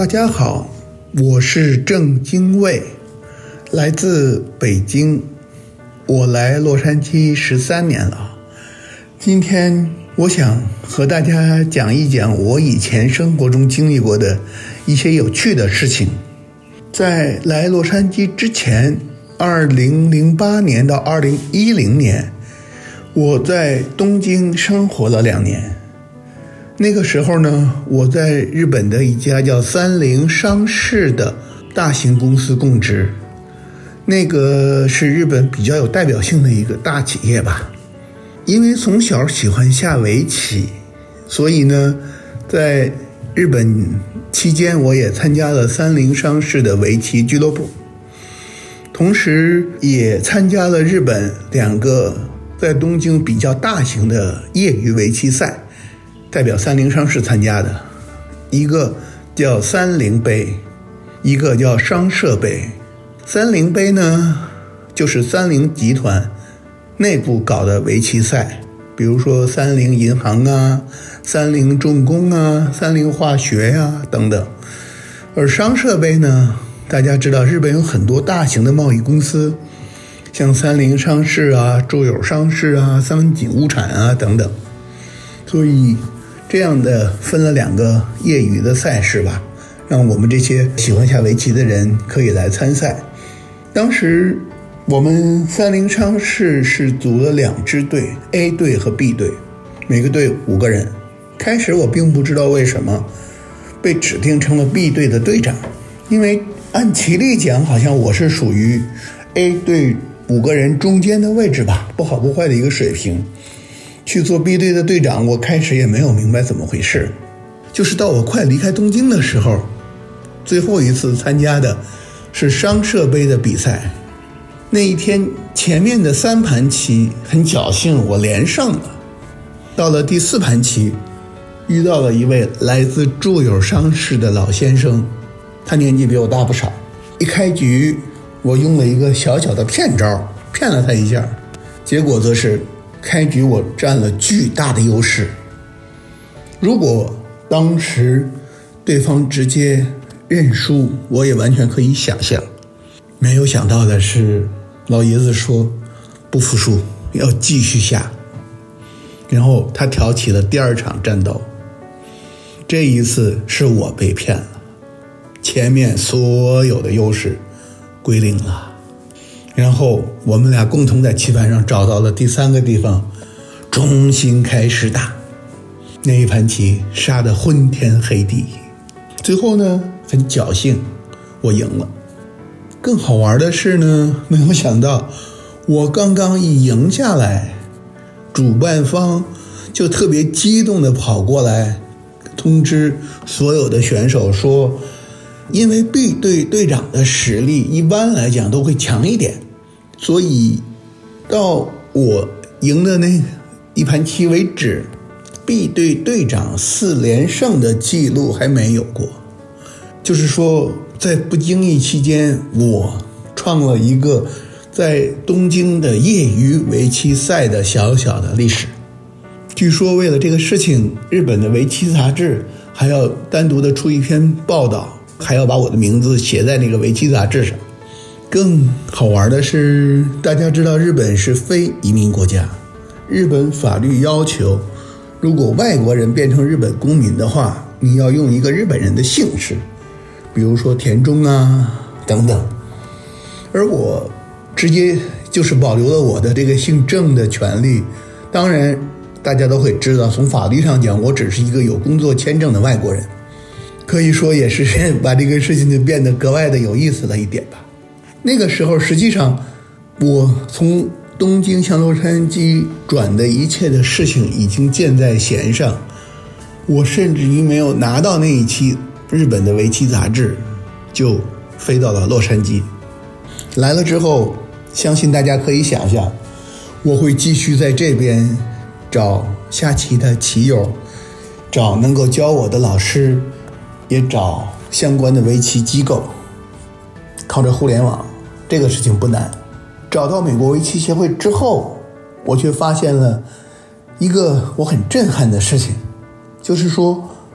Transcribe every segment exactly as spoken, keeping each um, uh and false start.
大家好，我是郑经纬，来自北京，我来洛杉矶十三年了。今天我想和大家讲一讲我以前生活中经历过的一些有趣的事情。在来洛杉矶之前，二零零八年到二零一零年，我在东京生活了两年。那个时候呢，我在日本的一家叫三菱商事的大型公司供职，那个是日本比较有代表性的一个大企业吧。因为从小喜欢下围棋，所以呢，在日本期间我也参加了三菱商事的围棋俱乐部，同时也参加了日本两个在东京比较大型的业余围棋赛，代表三菱商事参加的，一个叫三菱杯，一个叫商社杯。三菱杯呢，就是三菱集团内部搞的围棋赛，比如说三菱银行啊、三菱重工啊、三菱化学啊等等。而商社杯呢，大家知道日本有很多大型的贸易公司，像三菱商事啊、住友商事啊、三井物产啊等等，所以这样的分了两个业余的赛事吧，让我们这些喜欢下围棋的人可以来参赛。当时我们三菱商事是组了两支队， A 队和 B 队，每个队五个人。开始我并不知道为什么被指定成了 B 队的队长，因为按棋力讲好像我是属于 A 队五个人中间的位置吧，不好不坏的一个水平。去做 B 队的队长，我开始也没有明白怎么回事，就是到我快离开东京的时候，最后一次参加的是商社杯的比赛。那一天前面的三盘棋很侥幸我连胜了，到了第四盘棋遇到了一位来自住友商事的老先生，他年纪比我大不少。一开局我用了一个小小的骗招，骗了他一下，结果则是开局我占了巨大的优势。如果当时对方直接认输，我也完全可以想象。没有想到的是，老爷子说不服输，要继续下。然后他挑起了第二场战斗，这一次是我被骗了，前面所有的优势归零了。然后我们俩共同在棋盘上找到了第三个地方，重新开始打。那一盘棋杀得昏天黑地，最后呢，很侥幸我赢了。更好玩的是呢，没有想到我刚刚一赢下来，主办方就特别激动地跑过来通知所有的选手说，因为 B 队队长的实力一般来讲都会强一点，所以到我赢的那一盘棋为止， B 队队长四连胜的记录还没有过。就是说在不经意期间，我创了一个在东京的业余围棋赛的小小的历史。据说为了这个事情，日本的围棋杂志还要单独的出一篇报道，还要把我的名字写在那个围棋杂志上。更好玩的是，大家知道日本是非移民国家，日本法律要求，如果外国人变成日本公民的话，你要用一个日本人的姓氏，比如说田中啊等等。而我直接就是保留了我的这个姓郑的权利。当然大家都会知道，从法律上讲，我只是一个有工作签证的外国人，可以说也是把这个事情就变得格外的有意思了一点吧。那个时候实际上我从东京向洛杉矶转的一切的事情已经箭在弦上，我甚至于没有拿到那一期日本的围棋杂志就飞到了洛杉矶。来了之后，相信大家可以想象，我会继续在这边找下棋的棋友，找能够教我的老师，也找相关的围棋机构。靠着互联网，这个事情不难。找到美国围棋协会之后，我却发现了一个我很震撼的事情，就是说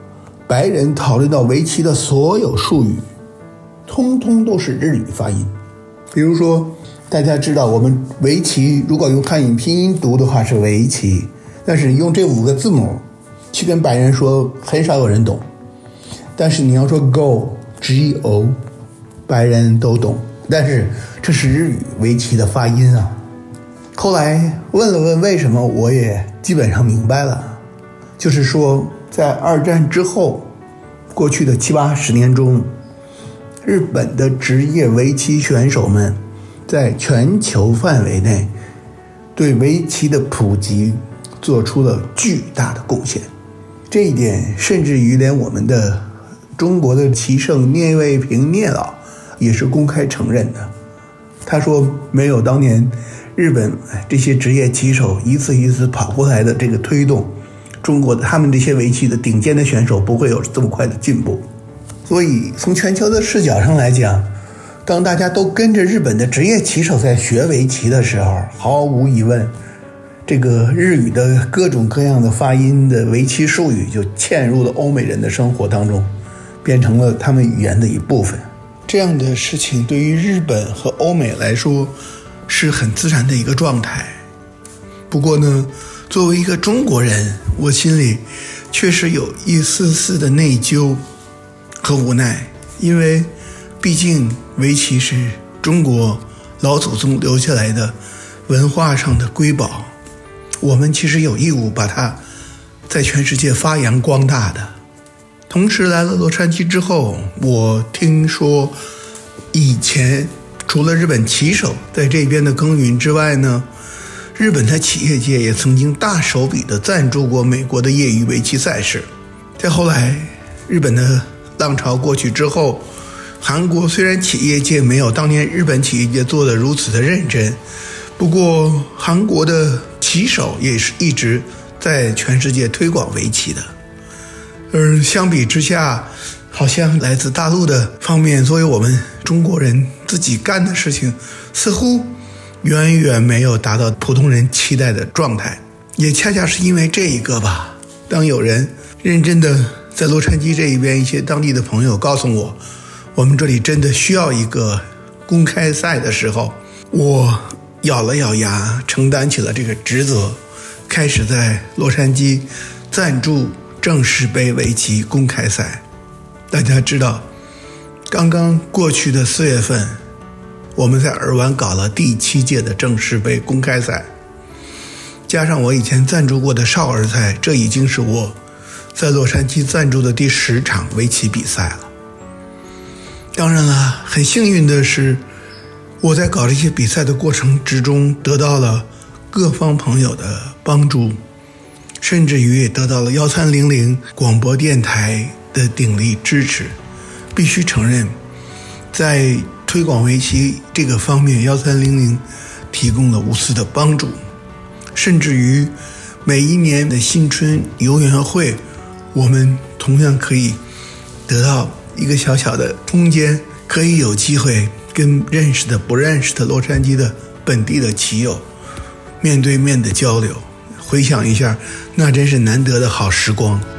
白人讨论到围棋的所有术语，通通都是日语发音。比如说，大家知道我们围棋如果用汉语拼音读的话是围棋，但是用这五个字母去跟白人说，很少有人懂。但是你要说 Go G O， 白人都懂，但是这是日语围棋的发音啊。后来问了问为什么，我也基本上明白了，就是说在二战之后过去的七八十年中，日本的职业围棋选手们在全球范围内对围棋的普及做出了巨大的贡献。这一点甚至于连我们的中国的棋圣聂卫平聂老也是公开承认的。他说没有当年日本这些职业棋手一次一次跑过来的这个推动，中国的他们这些围棋的顶尖的选手不会有这么快的进步。所以从全球的视角上来讲，当大家都跟着日本的职业棋手在学围棋的时候，毫无疑问，这个日语的各种各样的发音的围棋术语就嵌入了欧美人的生活当中，变成了他们语言的一部分。这样的事情对于日本和欧美来说是很自然的一个状态。不过呢，作为一个中国人，我心里确实有一丝丝的内疚和无奈，因为毕竟围棋是中国老祖宗留下来的文化上的瑰宝，我们其实有义务把它在全世界发扬光大的。同时来了洛杉矶之后，我听说以前除了日本棋手在这边的耕耘之外呢，日本的企业界也曾经大手笔的赞助过美国的业余围棋赛事。再后来日本的浪潮过去之后，韩国虽然企业界没有当年日本企业界做得如此的认真，不过韩国的棋手也是一直在全世界推广围棋的。而相比之下，好像来自大陆的方面，作为我们中国人自己干的事情，似乎远远没有达到普通人期待的状态。也恰恰是因为这一个吧，当有人认真的在洛杉矶这一边一些当地的朋友告诉我，我们这里真的需要一个公开赛的时候，我咬了咬牙，承担起了这个职责，开始在洛杉矶赞助正式杯围棋公开赛。大家知道，刚刚过去的四月份，我们在尔湾搞了第七届的正式杯公开赛，加上我以前赞助过的少儿赛，这已经是我在洛杉矶赞助的第十场围棋比赛了。当然了，很幸运的是，我在搞这些比赛的过程之中得到了各方朋友的帮助，甚至于也得到了一三零零广播电台的鼎力支持。必须承认，在推广围棋这个方面，一三零零提供了无私的帮助，甚至于每一年的新春游园会，我们同样可以得到一个小小的空间，可以有机会跟认识的不认识的洛杉矶的本地的棋友面对面的交流。回想一下，那真是难得的好时光。